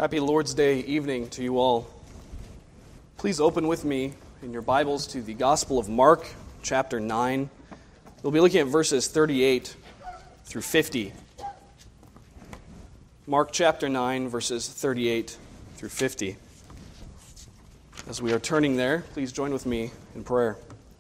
Happy Lord's Day evening to you all. Please open with me in your Bibles to the Gospel of Mark, chapter 9. We'll be looking at verses 38 through 50. Mark chapter 9, verses 38 through 50. As we are turning there, please join with me in prayer.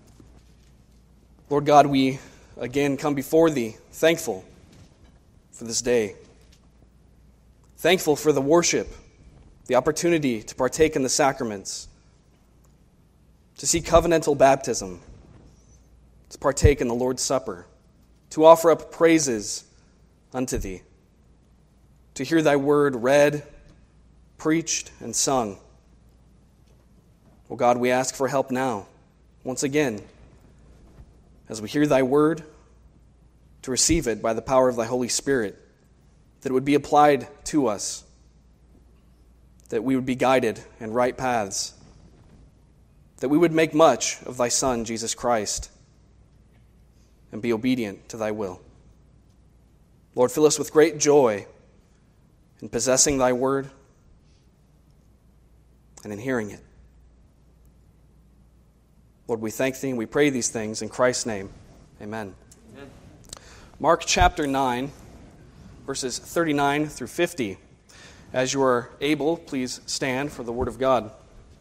Lord God, we again come before Thee, thankful for this day. Thankful for the worship, the opportunity to partake in the sacraments, to see covenantal baptism, to partake in the Lord's Supper, to offer up praises unto Thee, to hear Thy word read, preached, and sung. Oh God, we ask for help now, once again, as we hear Thy word, to receive it by the power of Thy Holy Spirit, that it would be applied to us, that we would be guided in right paths, that we would make much of Thy Son, Jesus Christ, and be obedient to Thy will. Lord, fill us with great joy in possessing Thy word and in hearing it. Lord, we thank Thee and we pray these things in Christ's name. Amen. Amen. Mark chapter 9, verses 39 through 50. As you are able, please stand for the word of God.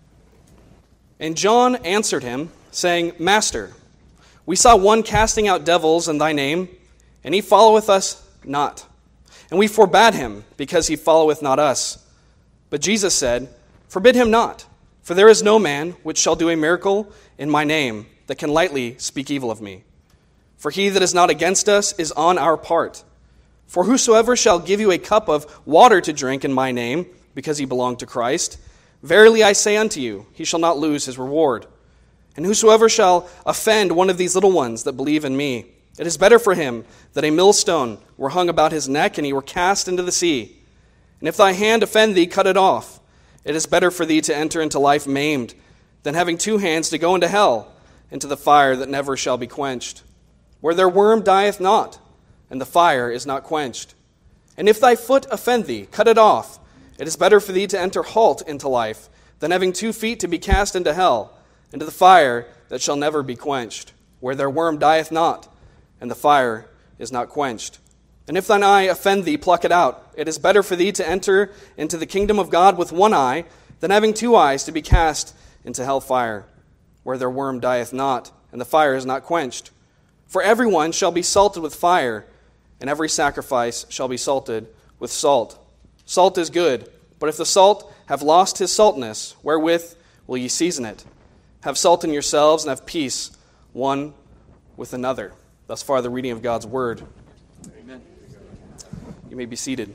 And John answered him, saying, Master, we saw one casting out devils in Thy name, and he followeth us not. And we forbade him, because he followeth not us. But Jesus said, Forbid him not, for there is no man which shall do a miracle in my name that can lightly speak evil of me. For he that is not against us is on our part. For whosoever shall give you a cup of water to drink in my name, because he belong to Christ, verily I say unto you, he shall not lose his reward. And whosoever shall offend one of these little ones that believe in me, it is better for him that a millstone were hung about his neck and he were cast into the sea. And if thy hand offend thee, cut it off. It is better for thee to enter into life maimed, than having two hands to go into hell, into the fire that never shall be quenched, where their worm dieth not, and the fire is not quenched. And if thy foot offend thee, cut it off. It is better for thee to enter halt into life, than having 2 feet to be cast into hell, into the fire that shall never be quenched, where their worm dieth not, and the fire is not quenched. And if thine eye offend thee, pluck it out. It is better for thee to enter into the kingdom of God with one eye, than having 2 eyes to be cast into hell fire, where their worm dieth not, and the fire is not quenched. For everyone shall be salted with fire, and every sacrifice shall be salted with salt. Salt is good, but if the salt have lost his saltness, wherewith will ye season it? Have salt in yourselves, and have peace one with another. Thus far the reading of God's word. Amen. You may be seated.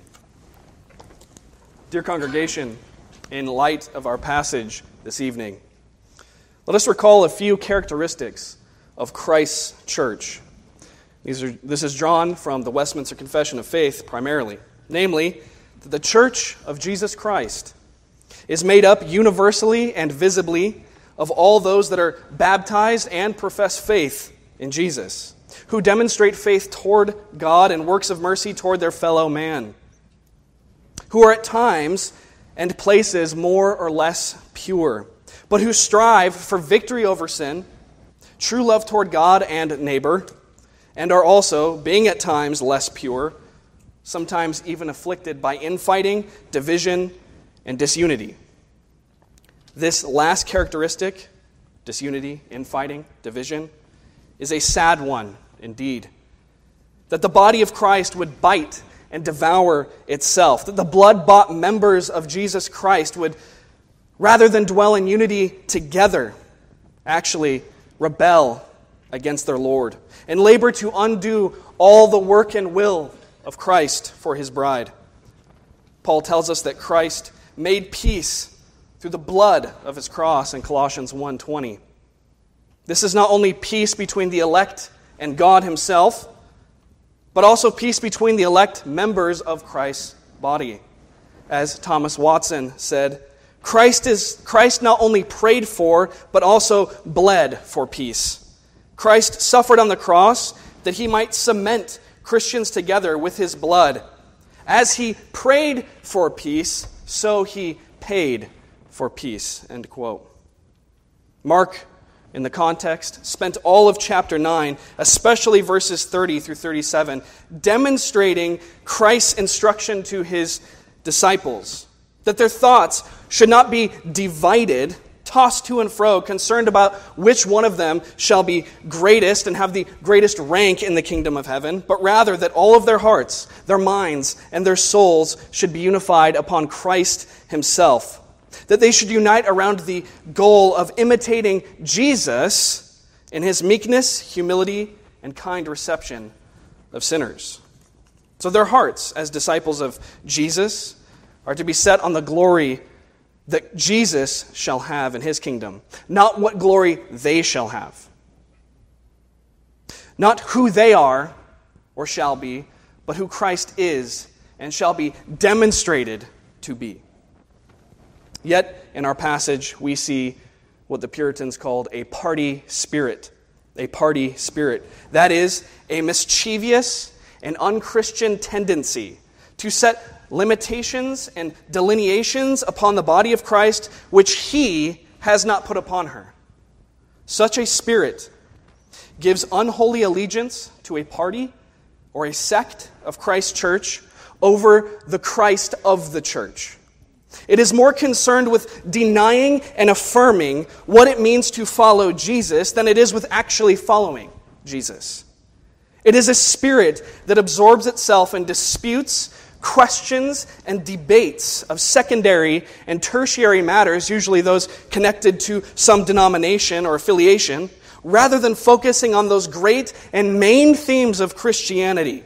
Dear congregation, in light of our passage this evening, let us recall a few characteristics of Christ's church. This is drawn from the Westminster Confession of Faith primarily. Namely, that the church of Jesus Christ is made up universally and visibly of all those that are baptized and profess faith in Jesus, who demonstrate faith toward God and works of mercy toward their fellow man, who are at times and places more or less pure, but who strive for victory over sin, true love toward God and neighbor, and are also, being at times less pure, sometimes even afflicted by infighting, division, and disunity. This last characteristic, disunity, infighting, division, is a sad one indeed. That the body of Christ would bite and devour itself. That the blood-bought members of Jesus Christ would, rather than dwell in unity together, actually rebel against their Lord and labor to undo all the work and will of Christ for His bride. Paul tells us that Christ made peace through the blood of His cross in Colossians 1:20. This is not only peace between the elect and God Himself, but also peace between the elect members of Christ's body. As Thomas Watson said, Christ not only prayed for, but also bled for peace. Christ suffered on the cross that He might cement Christians together with His blood, As he prayed for peace, so he paid for peace. End quote. Mark, in the context, spent all of chapter 9, especially verses 30 through 37, demonstrating Christ's instruction to his disciples, that their thoughts should not be divided, tossed to and fro, concerned about which one of them shall be greatest and have the greatest rank in the kingdom of heaven, but rather that all of their hearts, their minds, and their souls should be unified upon Christ himself. That they should unite around the goal of imitating Jesus in his meekness, humility, and kind reception of sinners. So their hearts, as disciples of Jesus, are to be set on the glory that Jesus shall have in his kingdom, not what glory they shall have. Not who they are or shall be, but who Christ is and shall be demonstrated to be. Yet, in our passage, we see what the Puritans called a party spirit. A party spirit. That is, a mischievous and unchristian tendency to set limitations and delineations upon the body of Christ which he has not put upon her. Such a spirit gives unholy allegiance to a party or a sect of Christ's church over the Christ of the church. It is more concerned with denying and affirming what it means to follow Jesus than it is with actually following Jesus. It is a spirit that absorbs itself in disputes, questions, and debates of secondary and tertiary matters, usually those connected to some denomination or affiliation, rather than focusing on those great and main themes of Christianity.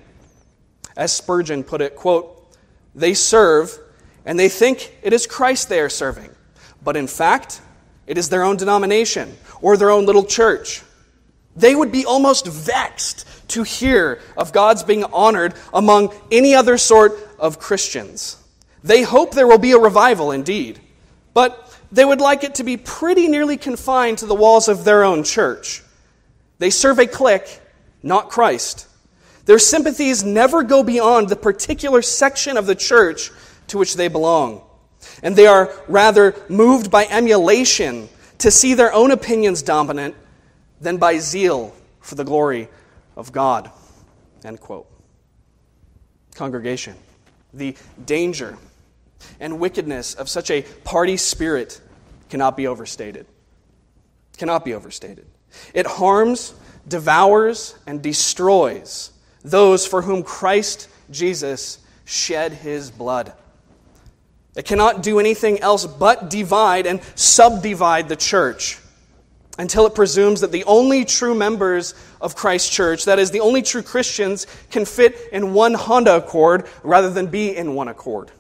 As Spurgeon put it, quote, "They serve and they think it is Christ they are serving, but in fact, it is their own denomination or their own little church. They would be almost vexed to hear of God's being honored among any other sort of Christians. They hope there will be a revival indeed, but they would like it to be pretty nearly confined to the walls of their own church. They serve a clique, not Christ. Their sympathies never go beyond the particular section of the church to which they belong. And they are rather moved by emulation to see their own opinions dominant than by zeal for the glory of God." End quote. Congregation, the danger and wickedness of such a party spirit cannot be overstated. Cannot be overstated. It harms, devours, and destroys those for whom Christ Jesus shed his blood. It cannot do anything else but divide and subdivide the church until it presumes that the only true members of Christ's church, that is, the only true Christians, can fit in one Honda Accord rather than be in one accord.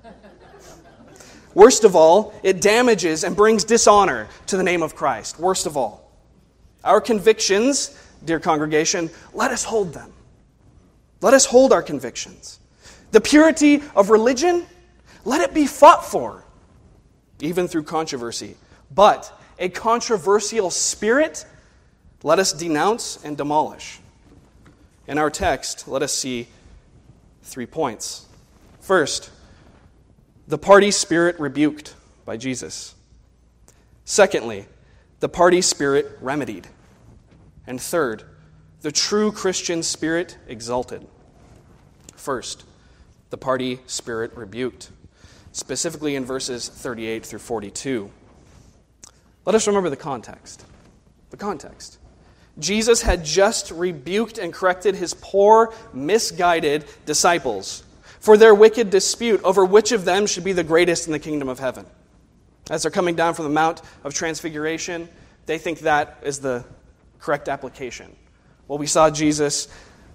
Worst of all, it damages and brings dishonor to the name of Christ. Worst of all. Our convictions, dear congregation, let us hold them. Let us hold our convictions. The purity of religion, let it be fought for, even through controversy. But a controversial spirit, let us denounce and demolish. In our text, let us see 3 points. First, the party spirit rebuked by Jesus. Secondly, the party spirit remedied. And third, the true Christian spirit exalted. First, the party spirit rebuked, specifically in verses 38 through 42. Let us remember the context. The context. Jesus had just rebuked and corrected his poor, misguided disciples for their wicked dispute over which of them should be the greatest in the kingdom of heaven. As they're coming down from the Mount of Transfiguration, they think that is the correct application. Well, we saw Jesus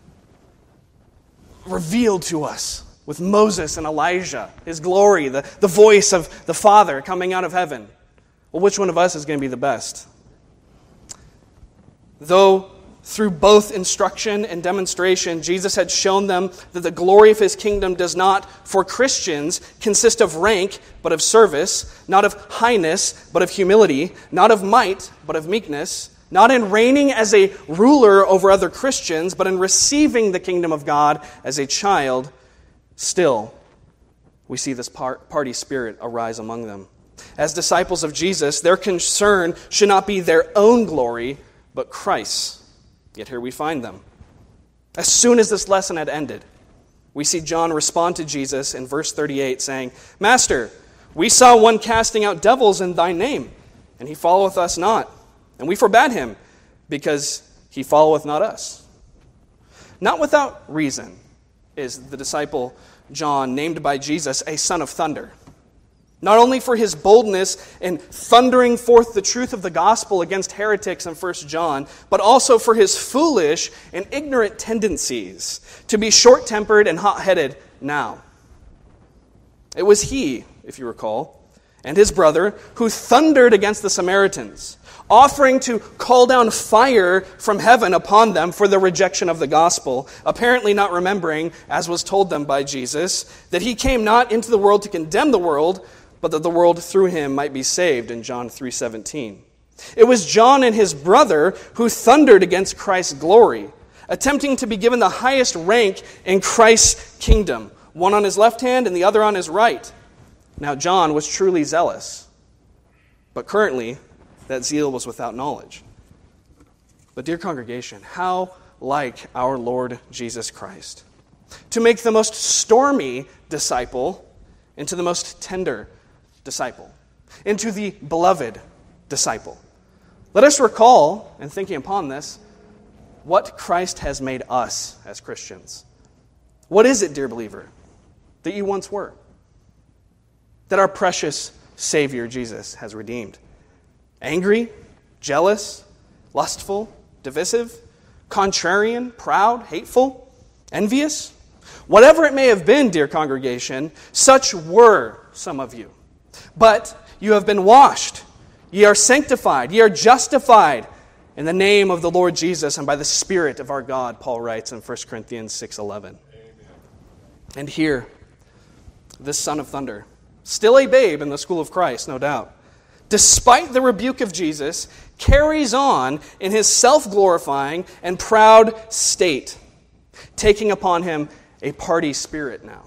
revealed to us with Moses and Elijah, his glory, the voice of the Father coming out of heaven. Well, which one of us is going to be the best? Though through both instruction and demonstration, Jesus had shown them that the glory of his kingdom does not, for Christians, consist of rank, but of service, not of highness, but of humility, not of might, but of meekness, not in reigning as a ruler over other Christians, but in receiving the kingdom of God as a child. Still, we see this party spirit arise among them. As disciples of Jesus, their concern should not be their own glory, but Christ's. Yet here we find them. As soon as this lesson had ended, we see John respond to Jesus in verse 38, saying, "Master, we saw one casting out devils in thy name, and he followeth us not. And we forbade him, because he followeth not us." Not without reason is the disciple John, named by Jesus a son of thunder. Not only for his boldness in thundering forth the truth of the gospel against heretics in 1 John, but also for his foolish and ignorant tendencies to be short-tempered and hot-headed now. It was he, if you recall, and his brother who thundered against the Samaritans, offering to call down fire from heaven upon them for the rejection of the gospel, apparently not remembering, as was told them by Jesus, that he came not into the world to condemn the world, but that the world through him might be saved in John 3:17. It was John and his brother who thundered against Christ's glory, attempting to be given the highest rank in Christ's kingdom, one on his left hand and the other on his right. Now John was truly zealous, but currently that zeal was without knowledge. But dear congregation, how like our Lord Jesus Christ, to make the most stormy disciple into the most tender disciple, into the beloved disciple. Let us recall, in thinking upon this, what Christ has made us as Christians. What is it, dear believer, that you once were? That our precious Savior Jesus has redeemed. Angry, jealous, lustful, divisive, contrarian, proud, hateful, envious? Whatever it may have been, dear congregation, such were some of you. But you have been washed, ye are sanctified, ye are justified in the name of the Lord Jesus and by the Spirit of our God, Paul writes in 1 Corinthians 6:11. And here, this son of thunder, still a babe in the school of Christ, no doubt, despite the rebuke of Jesus, carries on in his self-glorifying and proud state, taking upon him a party spirit now.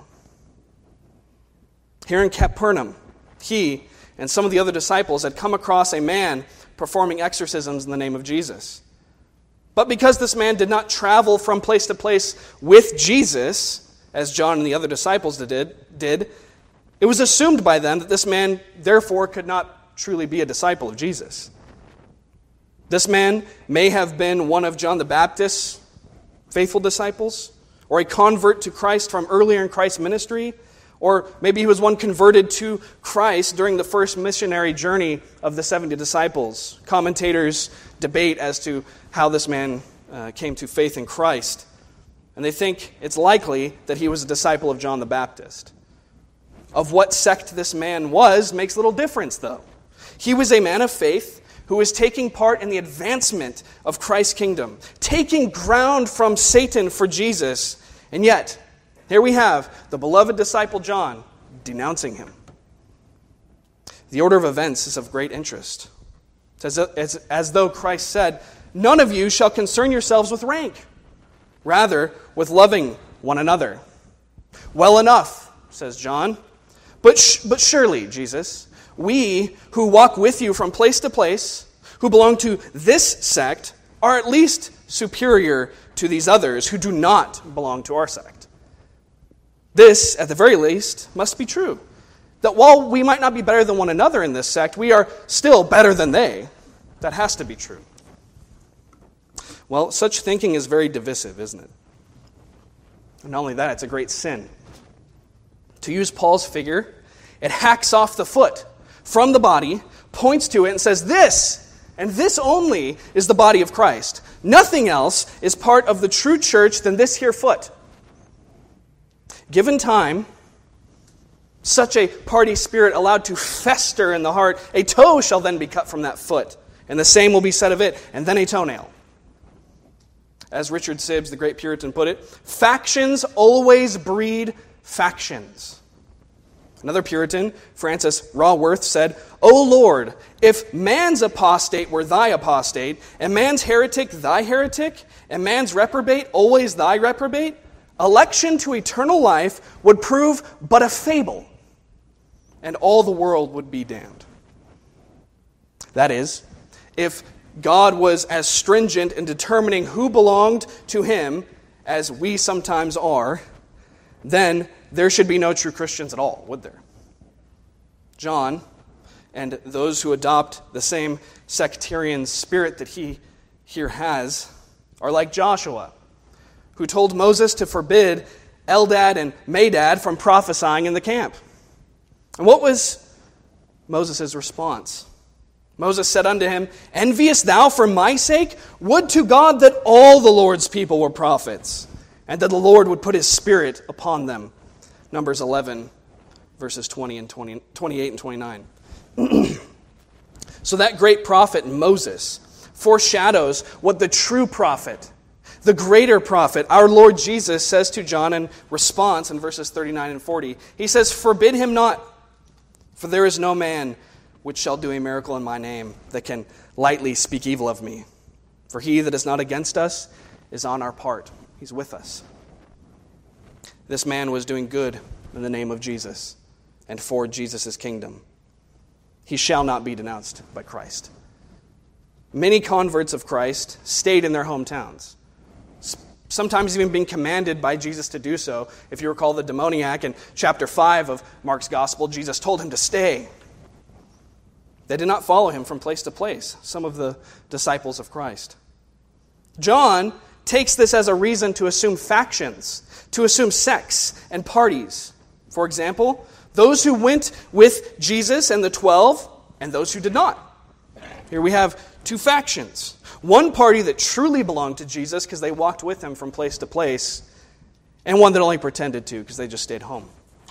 Here in Capernaum, he and some of the other disciples had come across a man performing exorcisms in the name of Jesus. But because this man did not travel from place to place with Jesus, as John and the other disciples did, it was assumed by them that this man therefore could not truly be a disciple of Jesus. This man may have been one of John the Baptist's faithful disciples, or a convert to Christ from earlier in Christ's ministry, or maybe he was one converted to Christ during the first missionary journey of the 70 disciples. Commentators debate as to how this man came to faith in Christ, and they think it's likely that he was a disciple of John the Baptist. Of what sect this man was makes little difference, though. He was a man of faith who was taking part in the advancement of Christ's kingdom, taking ground from Satan for Jesus, and yet, here we have the beloved disciple John denouncing him. The order of events is of great interest. It's as though Christ said, "None of you shall concern yourselves with rank, rather with loving one another." Well enough, says John, but surely, Jesus, we who walk with you from place to place, who belong to this sect, are at least superior to these others who do not belong to our sect. This, at the very least, must be true. That while we might not be better than one another in this sect, we are still better than they. That has to be true. Well, such thinking is very divisive, isn't it? And not only that, it's a great sin. To use Paul's figure, it hacks off the foot from the body, points to it, and says, "This, and this only, is the body of Christ. Nothing else is part of the true church than this here foot." Given time, such a party spirit allowed to fester in the heart, a toe shall then be cut from that foot, and the same will be said of it, and then a toenail. As Richard Sibbes, the great Puritan, put it, factions always breed factions. Another Puritan, Francis Raworth, said, "O Lord, if man's apostate were thy apostate, and man's heretic thy heretic, and man's reprobate always thy reprobate, election to eternal life would prove but a fable, and all the world would be damned. That is, if God was as stringent in determining who belonged to him as we sometimes are, then there should be no true Christians at all, would there? John, and those who adopt the same sectarian spirit that he here has, are like Joshua, who told Moses to forbid Eldad and Medad from prophesying in the camp. And what was Moses' response? Moses said unto him, "Enviest thou for my sake? Would to God that all the Lord's people were prophets, and that the Lord would put his spirit upon them." Numbers 11, verses 28 and 29. So that great prophet Moses foreshadows what the true prophet, the greater prophet, our Lord Jesus, says to John in response in verses 39 and 40. He says, "Forbid him not, for there is no man which shall do a miracle in my name that can lightly speak evil of me. For he that is not against us is on our part." He's with us. This man was doing good in the name of Jesus and for Jesus' kingdom. He shall not be denounced by Christ. Many converts of Christ stayed in their hometowns, sometimes even being commanded by Jesus to do so. If you recall the demoniac in chapter 5 of Mark's Gospel, Jesus told him to stay. They did not follow him from place to place, some of the disciples of Christ. John takes this as a reason to assume factions, to assume sects and parties. For example, those who went with Jesus and the 12, and those who did not. Here we have two factions. One party that truly belonged to Jesus because they walked with him from place to place, and one that only pretended to because they just stayed home.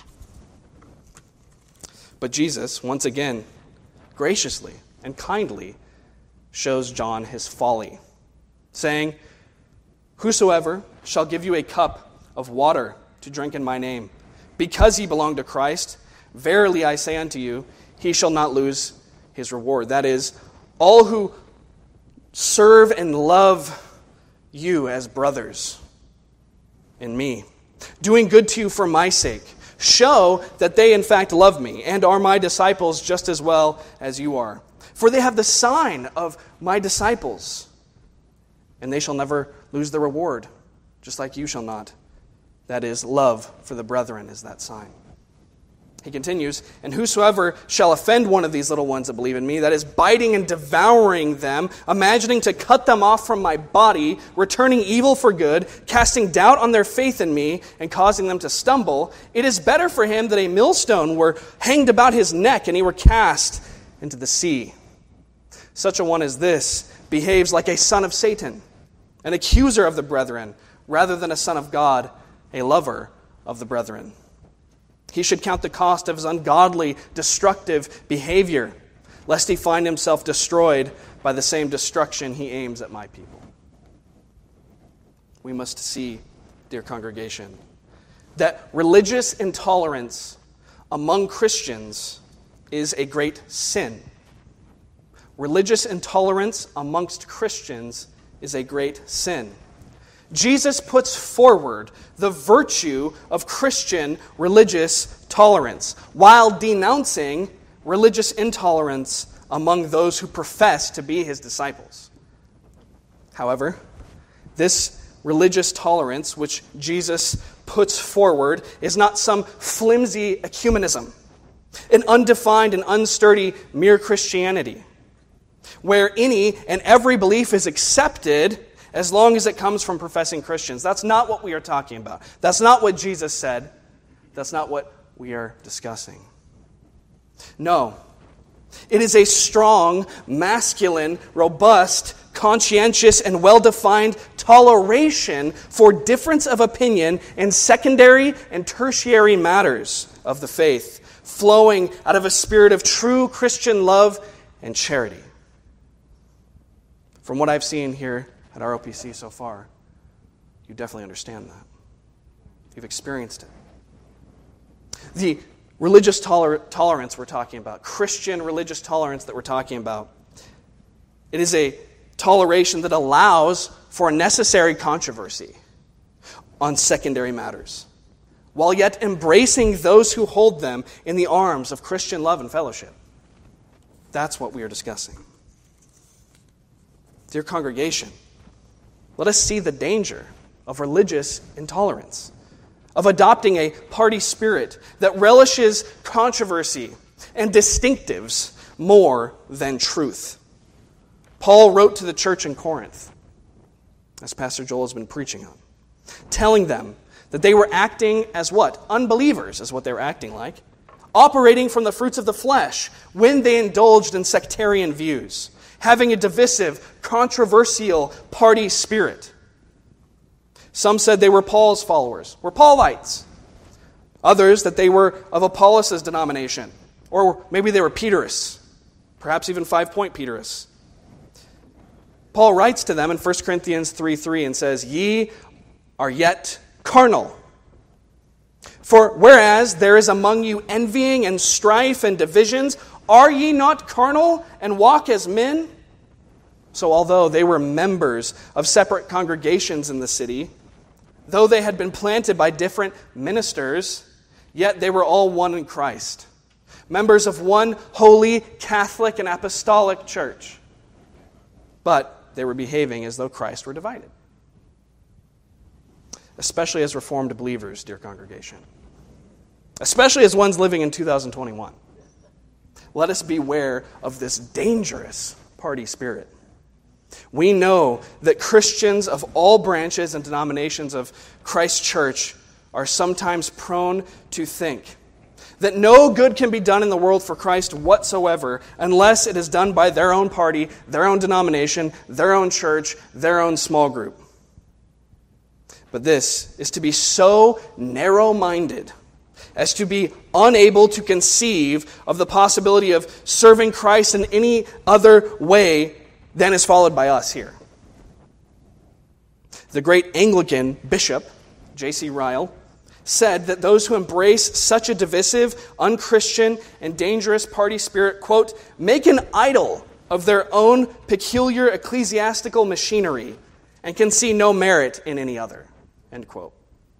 But Jesus, once again, graciously and kindly shows John his folly, saying, "Whosoever shall give you a cup of water to drink in my name, because he belonged to Christ, verily I say unto you, he shall not lose his reward." That is, all who serve and love you as brothers in me, doing good to you for my sake, show that they in fact love me and are my disciples just as well as you are. For they have the sign of my disciples, and they shall never lose the reward, just like you shall not. That is, love for the brethren is that sign. He continues, "And whosoever shall offend one of these little ones that believe in me," that is, biting and devouring them, imagining to cut them off from my body, returning evil for good, casting doubt on their faith in me, and causing them to stumble, it is better for him that a millstone were hanged about his neck and he were cast into the sea. Such a one as this behaves like a son of Satan, an accuser of the brethren, rather than a son of God, a lover of the brethren. He should count the cost of his ungodly, destructive behavior, lest he find himself destroyed by the same destruction he aims at my people. We must see, dear congregation, that religious intolerance among Christians is a great sin. Religious intolerance amongst Christians is a great sin. Jesus puts forward the virtue of Christian religious tolerance while denouncing religious intolerance among those who profess to be his disciples. However, this religious tolerance which Jesus puts forward is not some flimsy ecumenism, an undefined and unsturdy mere Christianity, where any and every belief is accepted as long as it comes from professing Christians. That's not what we are talking about. That's not what Jesus said. That's not what we are discussing. No. It is a strong, masculine, robust, conscientious, and well-defined toleration for difference of opinion in secondary and tertiary matters of the faith, flowing out of a spirit of true Christian love and charity. From what I've seen here at ROPC so far, you definitely understand that. You've experienced it. The religious tolerance we're talking about, Christian religious tolerance that we're talking about, it is a toleration that allows for a necessary controversy, on secondary matters, while yet embracing those who hold them in the arms of Christian love and fellowship. That's what we are discussing. Dear congregation, let us see the danger of religious intolerance, of adopting a party spirit that relishes controversy and distinctives more than truth. Paul wrote to the church in Corinth, as Pastor Joel has been preaching on, telling them that they were acting as what? Unbelievers is what they were acting like, operating from the fruits of the flesh when they indulged in sectarian views, having a divisive, controversial party spirit. Some said they were Paul's followers, were Paulites. Others that they were of Apollos' denomination, or maybe they were Peterists, perhaps even 5-point Peterists. Paul writes to them in 1 Corinthians 3:3 and says, "Ye are yet carnal. For whereas there is among you envying and strife and divisions, are ye not carnal and walk as men?" So although they were members of separate congregations in the city, though they had been planted by different ministers, yet they were all one in Christ, members of one holy, Catholic, and apostolic church. But they were behaving as though Christ were divided. Especially as Reformed believers, dear congregation. Especially as ones living in 2021. Let us beware of this dangerous party spirit. We know that Christians of all branches and denominations of Christ's church are sometimes prone to think that no good can be done in the world for Christ whatsoever unless it is done by their own party, their own denomination, their own church, their own small group. But this is to be so narrow-minded as to be unable to conceive of the possibility of serving Christ in any other way than is followed by us here. The great Anglican bishop, J.C. Ryle, said that those who embrace such a divisive, unchristian, and dangerous party spirit, quote, make an idol of their own peculiar ecclesiastical machinery and can see no merit in any other, end quote.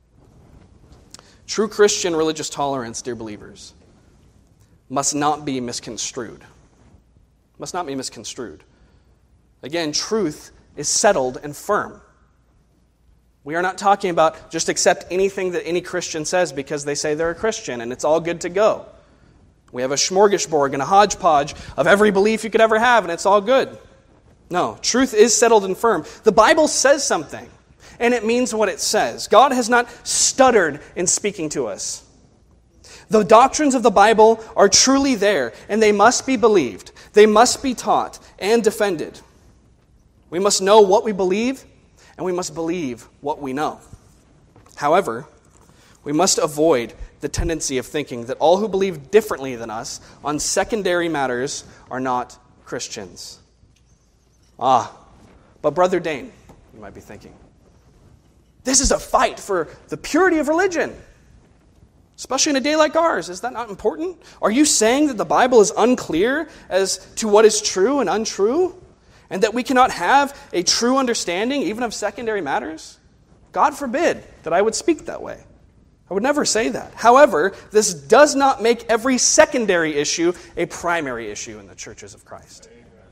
True Christian religious tolerance, dear believers, must not be misconstrued. Must not be misconstrued. Again, truth is settled and firm. We are not talking about just accept anything that any Christian says because they say they're a Christian and it's all good to go. We have a smorgasbord and a hodgepodge of every belief you could ever have and it's all good. No, truth is settled and firm. The Bible says something and it means what it says. God has not stuttered in speaking to us. The doctrines of the Bible are truly there and they must be believed. They must be taught and defended. We must know what we believe and we must believe what we know. However, we must avoid the tendency of thinking that all who believe differently than us on secondary matters are not Christians. But Brother Dane, you might be thinking, this is a fight for the purity of religion, especially in a day like ours. Is that not important? Are you saying that the Bible is unclear as to what is true and untrue? And that we cannot have a true understanding even of secondary matters? God forbid that I would speak that way. I would never say that. However, this does not make every secondary issue a primary issue in the churches of Christ.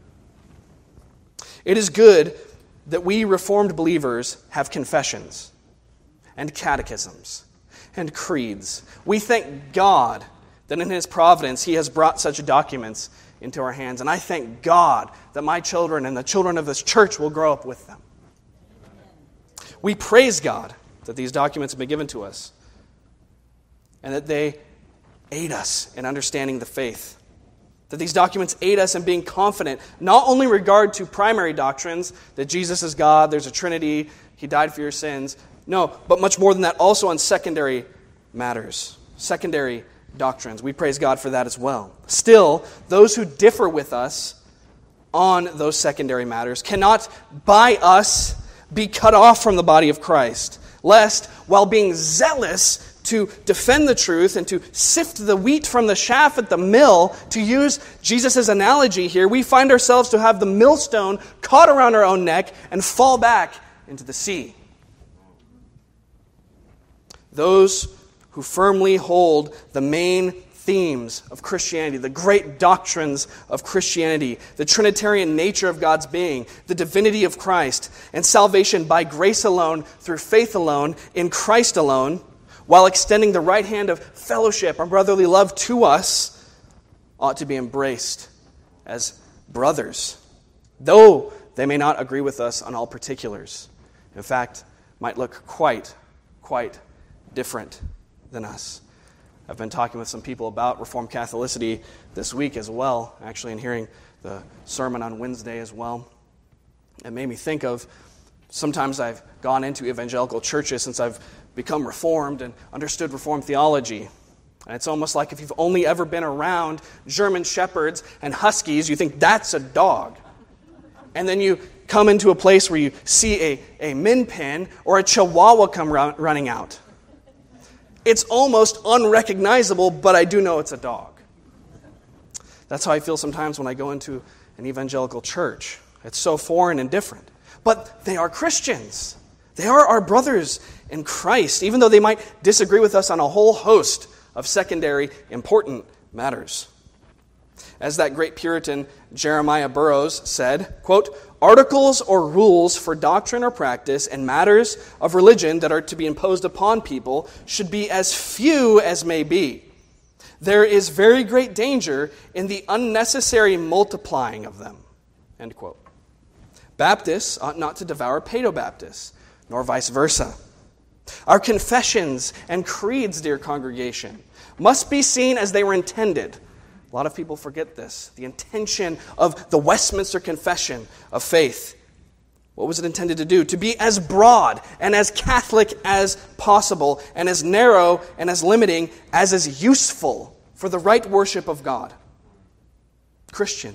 It is good that we Reformed believers have confessions and catechisms and creeds. We thank God that in His providence He has brought such documents into our hands. And I thank God that my children and the children of this church will grow up with them. We praise God that these documents have been given to us and that they aid us in understanding the faith. That these documents aid us in being confident, not only in regard to primary doctrines, that Jesus is God, there's a Trinity, He died for your sins. No, but much more than that, also on secondary matters, secondary doctrines. We praise God for that as well. Still, those who differ with us on those secondary matters cannot by us be cut off from the body of Christ, lest, while being zealous to defend the truth and to sift the wheat from the chaff at the mill, to use Jesus' analogy here, we find ourselves to have the millstone caught around our own neck and fall back into the sea. those who firmly hold the main themes of Christianity, the great doctrines of Christianity, the Trinitarian nature of God's being, the divinity of Christ, and salvation by grace alone, through faith alone, in Christ alone, while extending the right hand of fellowship and brotherly love to us, ought to be embraced as brothers, though they may not agree with us on all particulars. In fact, might look quite different than us. I've been talking with some people about Reformed Catholicity this week as well, actually, and hearing the sermon on Wednesday as well. It made me think of, sometimes I've gone into evangelical churches since I've become Reformed and understood Reformed theology. And it's almost like if you've only ever been around German Shepherds and Huskies, you think that's a dog. And then you come into a place where you see a Min Pin or a Chihuahua come running out. It's almost unrecognizable, but I do know it's a dog. That's how I feel sometimes when I go into an evangelical church. It's so foreign and different. But they are Christians. They are our brothers in Christ, even though they might disagree with us on a whole host of secondary important matters. As that great Puritan Jeremiah Burroughs said, quote, "Articles or rules for doctrine or practice and matters of religion that are to be imposed upon people should be as few as may be. There is very great danger in the unnecessary multiplying of them." End quote. Baptists ought not to devour Paedo-Baptists, nor vice versa. Our confessions and creeds, dear congregation, must be seen as they were intended. A lot of people forget this. The intention of the Westminster Confession of Faith. What was it intended to do? To be as broad and as Catholic as possible, and as narrow and as limiting as is useful for the right worship of God. Christian,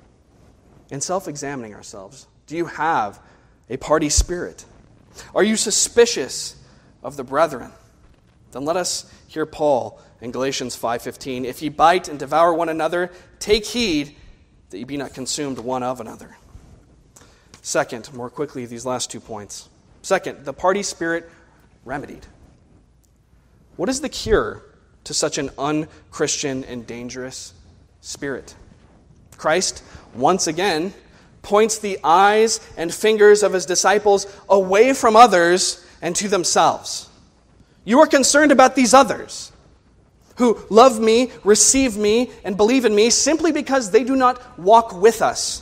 in self-examining ourselves, do you have a party spirit? Are you suspicious of the brethren? Then let us hear Paul in Galatians 5:15, "If ye bite and devour one another, take heed that ye be not consumed one of another." Second, more quickly, these last 2 points. Second, the party spirit remedied. What is the cure to such an unchristian and dangerous spirit? Christ, once again, points the eyes and fingers of his disciples away from others and to themselves. You are concerned about these others who love me, receive me, and believe in me simply because they do not walk with us.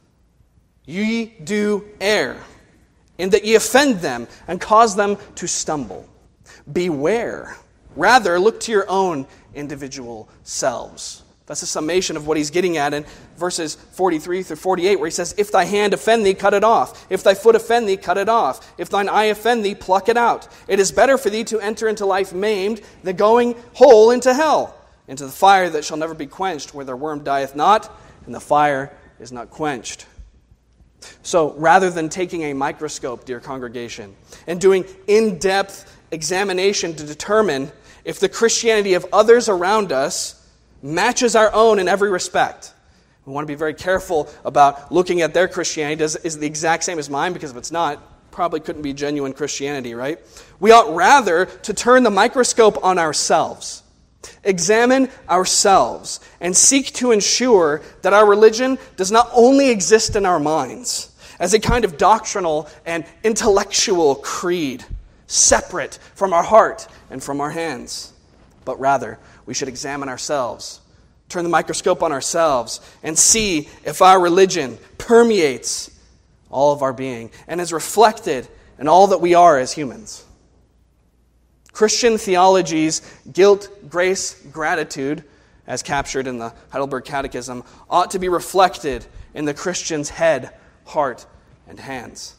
Ye do err, in that ye offend them and cause them to stumble. Beware. Rather, look to your own individual selves. That's a summation of what he's getting at in verses 43 through 48, where he says, "If thy hand offend thee, cut it off. If thy foot offend thee, cut it off. If thine eye offend thee, pluck it out. It is better for thee to enter into life maimed than going whole into hell, into the fire that shall never be quenched, where their worm dieth not, and the fire is not quenched." So, rather than taking a microscope, dear congregation, and doing in-depth examination to determine if the Christianity of others around us matches our own in every respect. We want to be very careful about looking at their Christianity. Is it the exact same as mine? Because if it's not, probably couldn't be genuine Christianity, right? We ought rather to turn the microscope on ourselves, examine ourselves, and seek to ensure that our religion does not only exist in our minds as a kind of doctrinal and intellectual creed, separate from our heart and from our hands, but rather we should examine ourselves, turn the microscope on ourselves, and see if our religion permeates all of our being and is reflected in all that we are as humans. Christian theology's guilt, grace, gratitude, as captured in the Heidelberg Catechism, ought to be reflected in the Christian's head, heart, and hands.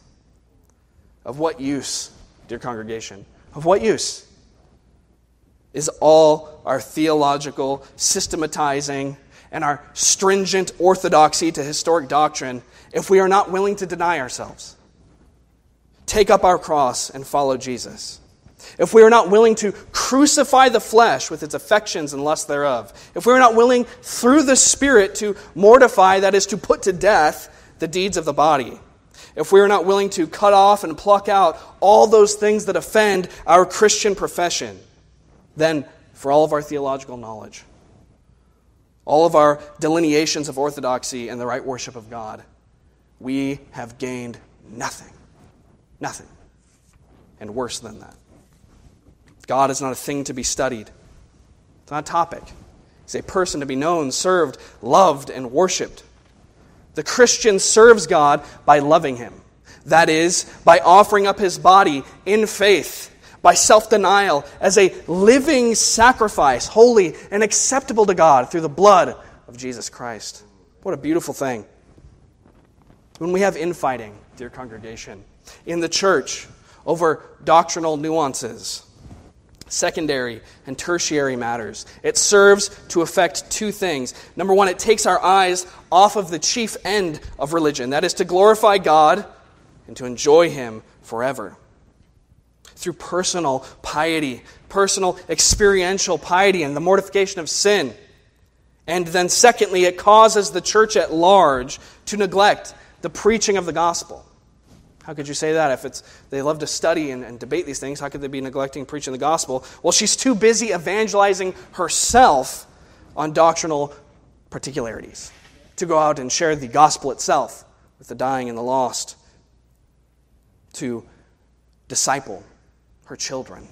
Of what use, dear congregation, of what use is all our theological systematizing and our stringent orthodoxy to historic doctrine if we are not willing to deny ourselves, take up our cross, and follow Jesus? If we are not willing to crucify the flesh with its affections and lusts thereof, if we are not willing through the Spirit to mortify, that is, to put to death, the deeds of the body, if we are not willing to cut off and pluck out all those things that offend our Christian profession, then for all of our theological knowledge, all of our delineations of orthodoxy and the right worship of God, we have gained nothing. Nothing. And worse than that. God is not a thing to be studied. It's not a topic. He's a person to be known, served, loved, and worshipped. The Christian serves God by loving Him. That is, by offering up his body in faith, by self-denial, as a living sacrifice, holy and acceptable to God through the blood of Jesus Christ. What a beautiful thing. When we have infighting, dear congregation, in the church over doctrinal nuances, secondary and tertiary matters, it serves to effect two things. Number one, it takes our eyes off of the chief end of religion, that is to glorify God and to enjoy Him forever. Through personal piety, personal experiential piety and the mortification of sin. And then secondly, it causes the church at large to neglect the preaching of the gospel. How could you say that? If they love to study and debate these things, how could they be neglecting preaching the gospel? Well, she's too busy evangelizing herself on doctrinal particularities to go out and share the gospel itself with the dying and the lost, to disciple her children.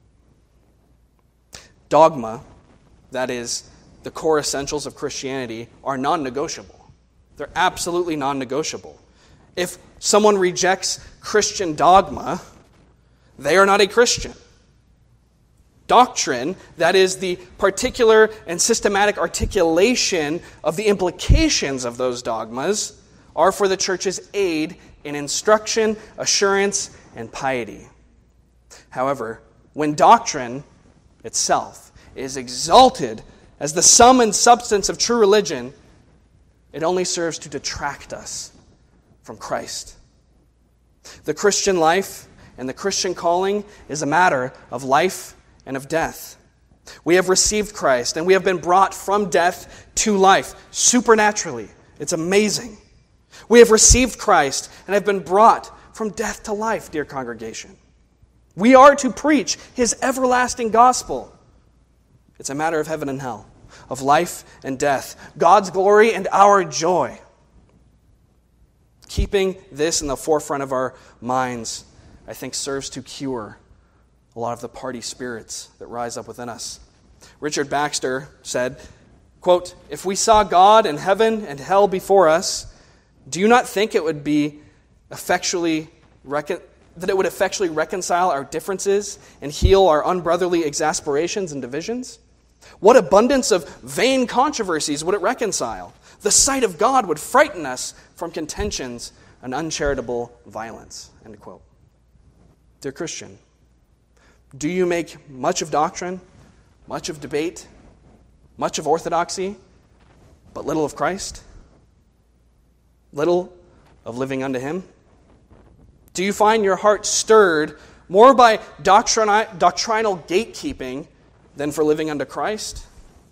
Dogma, that is, the core essentials of Christianity, are non-negotiable. They're absolutely non-negotiable. If someone rejects Christian dogma, they are not a Christian. Doctrine, that is the particular and systematic articulation of the implications of those dogmas, are for the church's aid in instruction, assurance, and piety. However, when doctrine itself is exalted as the sum and substance of true religion, it only serves to detract us from Christ. The Christian life and the Christian calling is a matter of life and of death. We have received Christ and we have been brought from death to life supernaturally. It's amazing. We have received Christ and have been brought from death to life, dear congregation. We are to preach His everlasting gospel. It's a matter of heaven and hell, of life and death, God's glory and our joy. Keeping this in the forefront of our minds, I think, serves to cure a lot of the party spirits that rise up within us. Richard Baxter said, quote, "If we saw God and heaven and hell before us, do you not think it would be effectually reconcile our differences and heal our unbrotherly exasperations and divisions? What abundance of vain controversies would it reconcile? The sight of God would frighten us from contentions and uncharitable violence." End quote. Dear Christian, do you make much of doctrine, much of debate, much of orthodoxy, but little of Christ? Little of living unto Him? Do you find your heart stirred more by doctrinal gatekeeping than for living unto Christ?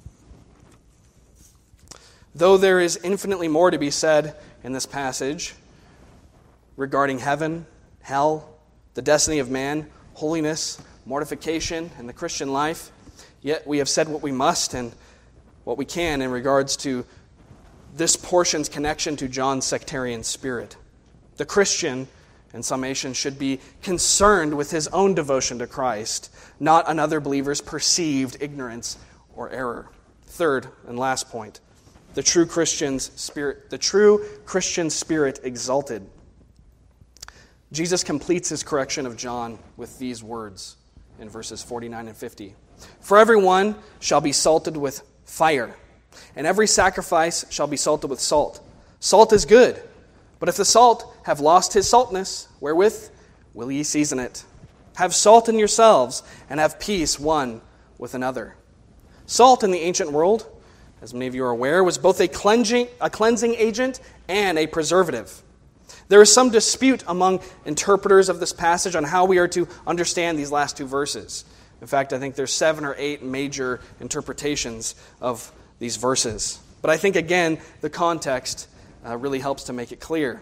Though there is infinitely more to be said in this passage regarding heaven, hell, the destiny of man, holiness, mortification, and the Christian life, yet we have said what we must and what we can in regards to this portion's connection to John's sectarian spirit. The Christian, in summation, should be concerned with his own devotion to Christ, not another believer's perceived ignorance or error. Third and last point, the true Christian spirit exalted. Jesus completes his correction of John with these words in verses 49 and 50. "For everyone shall be salted with fire, and every sacrifice shall be salted with salt. Salt is good, but if the salt have lost his saltness, wherewith will ye season it? Have salt in yourselves, and have peace one with another." Salt in the ancient world, as many of you are aware, was both a cleansing agent and a preservative. There is some dispute among interpreters of this passage on how we are to understand these last two verses. In fact, I think there's 7 or 8 major interpretations of these verses. But I think, again, the context really helps to make it clear.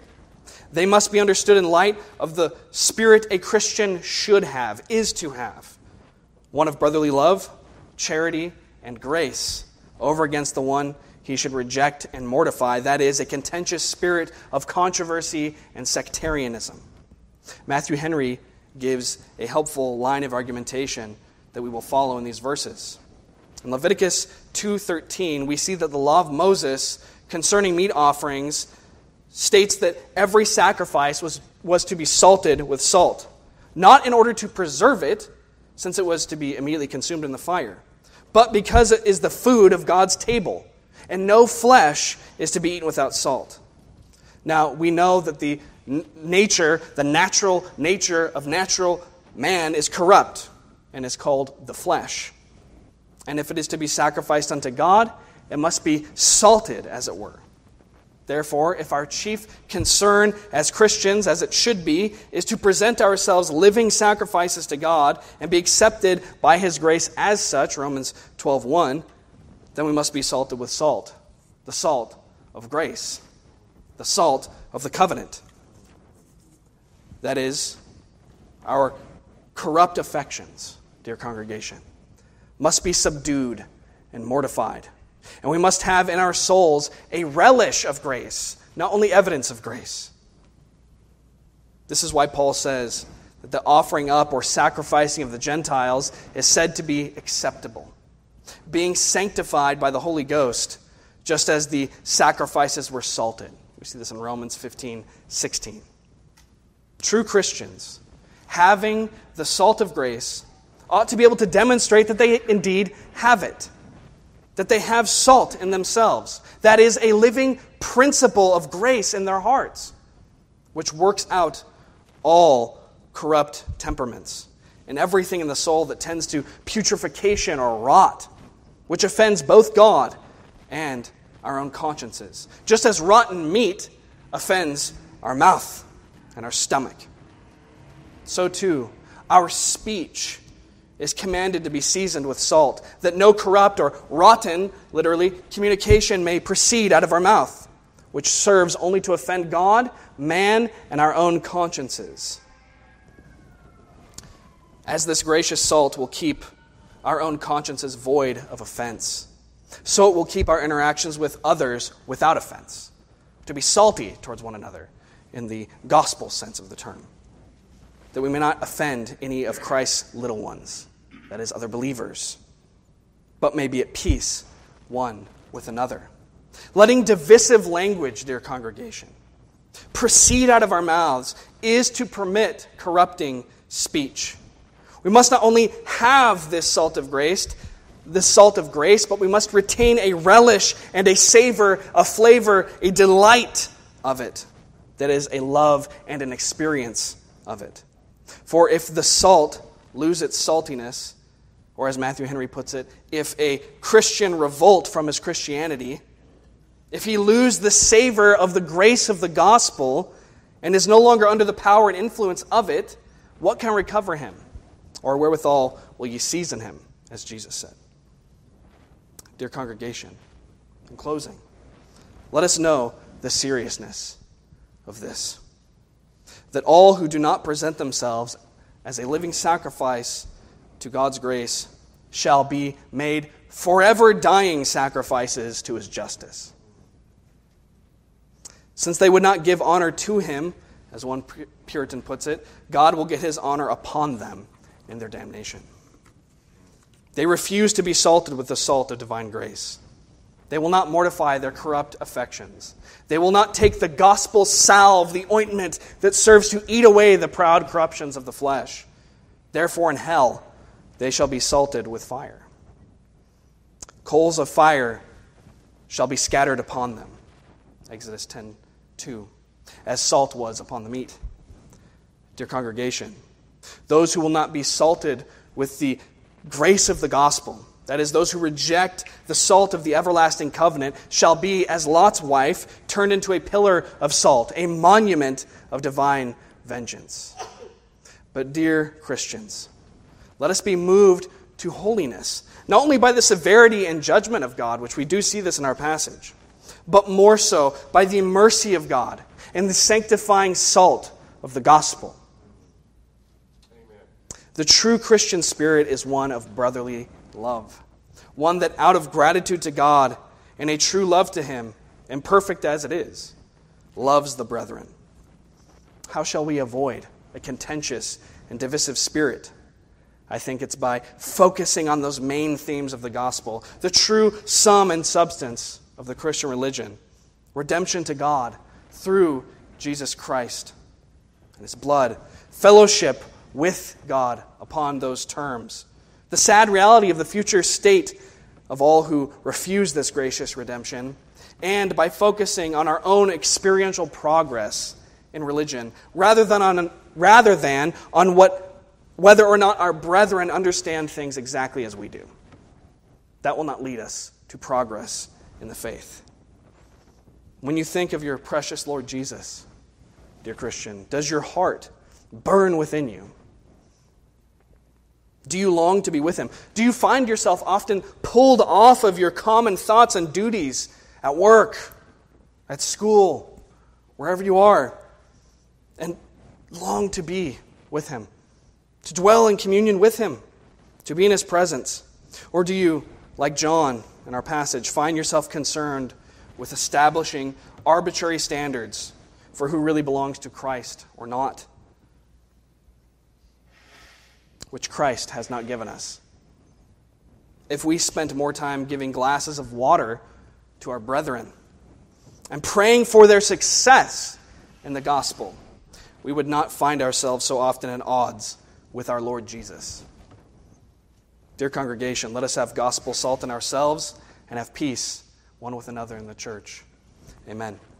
They must be understood in light of the spirit a Christian should have, is to have. One of brotherly love, charity, and grace, over against the one he should reject and mortify, that is, a contentious spirit of controversy and sectarianism. Matthew Henry gives a helpful line of argumentation that we will follow in these verses. In Leviticus 2:13, we see that the law of Moses concerning meat offerings states that every sacrifice was to be salted with salt, not in order to preserve it, since it was to be immediately consumed in the fire, but because it is the food of God's table, and no flesh is to be eaten without salt. Now, we know that the natural nature of natural man is corrupt and is called the flesh. And if it is to be sacrificed unto God, it must be salted, as it were. Therefore, if our chief concern as Christians, as it should be, is to present ourselves living sacrifices to God and be accepted by His grace as such, Romans 12:1, then we must be salted with salt, the salt of grace, the salt of the covenant. That is, our corrupt affections, dear congregation, must be subdued and mortified. And we must have in our souls a relish of grace, not only evidence of grace. This is why Paul says that the offering up or sacrificing of the Gentiles is said to be acceptable, being sanctified by the Holy Ghost, just as the sacrifices were salted. We see this in Romans 15:16. True Christians, having the salt of grace, ought to be able to demonstrate that they indeed have it, that they have salt in themselves. That is a living principle of grace in their hearts, which works out all corrupt temperaments and everything in the soul that tends to putrefaction or rot, which offends both God and our own consciences, just as rotten meat offends our mouth and our stomach. So too, our speech is commanded to be seasoned with salt, that no corrupt or rotten, literally, communication may proceed out of our mouth, which serves only to offend God, man, and our own consciences. As this gracious salt will keep our own consciences void of offense, so it will keep our interactions with others without offense, to be salty towards one another in the gospel sense of the term, that we may not offend any of Christ's little ones, that is, other believers, but may be at peace one with another. Letting divisive language, dear congregation, proceed out of our mouths is to permit corrupting speech. We must not only have this salt of grace, but we must retain a relish and a savor, a flavor, a delight of it. That is, a love and an experience of it. For if the salt lose its saltiness, or as Matthew Henry puts it, if a Christian revolt from his Christianity, if he lose the savor of the grace of the gospel and is no longer under the power and influence of it, what can recover him? Or wherewithal will ye season him, as Jesus said? Dear congregation, in closing, let us know the seriousness of this, that all who do not present themselves as a living sacrifice to God's grace shall be made forever dying sacrifices to His justice. Since they would not give honor to Him, as one Puritan puts it, God will get His honor upon them in their damnation. They refuse to be salted with the salt of divine grace. They will not mortify their corrupt affections. They will not take the gospel salve, the ointment that serves to eat away the proud corruptions of the flesh. Therefore in hell they shall be salted with fire. Coals of fire shall be scattered upon them. Exodus 10:2, as salt was upon the meat. Dear congregation, those who will not be salted with the grace of the gospel, that is, those who reject the salt of the everlasting covenant, shall be, as Lot's wife, turned into a pillar of salt, a monument of divine vengeance. But dear Christians, let us be moved to holiness, not only by the severity and judgment of God, which we do see this in our passage, but more so by the mercy of God and the sanctifying salt of the gospel. Amen. The true Christian spirit is one of brotherly love, one that out of gratitude to God and a true love to Him, imperfect as it is, loves the brethren. How shall we avoid a contentious and divisive spirit? I think it's by focusing on those main themes of the gospel, the true sum and substance of the Christian religion, redemption to God through Jesus Christ and His blood, fellowship with God upon those terms, the sad reality of the future state of all who refuse this gracious redemption, and by focusing on our own experiential progress in religion, rather than on whether or not our brethren understand things exactly as we do. That will not lead us to progress in the faith. When you think of your precious Lord Jesus, dear Christian, does your heart burn within you? Do you long to be with Him? Do you find yourself often pulled off of your common thoughts and duties at work, at school, wherever you are, and long to be with Him, to dwell in communion with Him, to be in His presence? Or do you, like John in our passage, find yourself concerned with establishing arbitrary standards for who really belongs to Christ or not, which Christ has not given us? If we spent more time giving glasses of water to our brethren and praying for their success in the gospel, we would not find ourselves so often at odds with our Lord Jesus. Dear congregation, let us have gospel salt in ourselves and have peace one with another in the church. Amen.